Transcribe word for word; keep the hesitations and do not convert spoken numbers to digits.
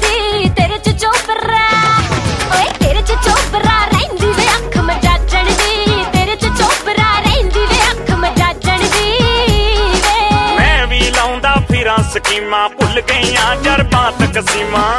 दी तेरे च चोपरा ओए तेरे च चोपरा रहिंदी वे अख मजाजण दी तेरे च चोपरा रहिंदी वे अख मजाजण दी वे मैं भी लाउंदा फिरां स्कीमां भुल गईयां जरबां तकसीमां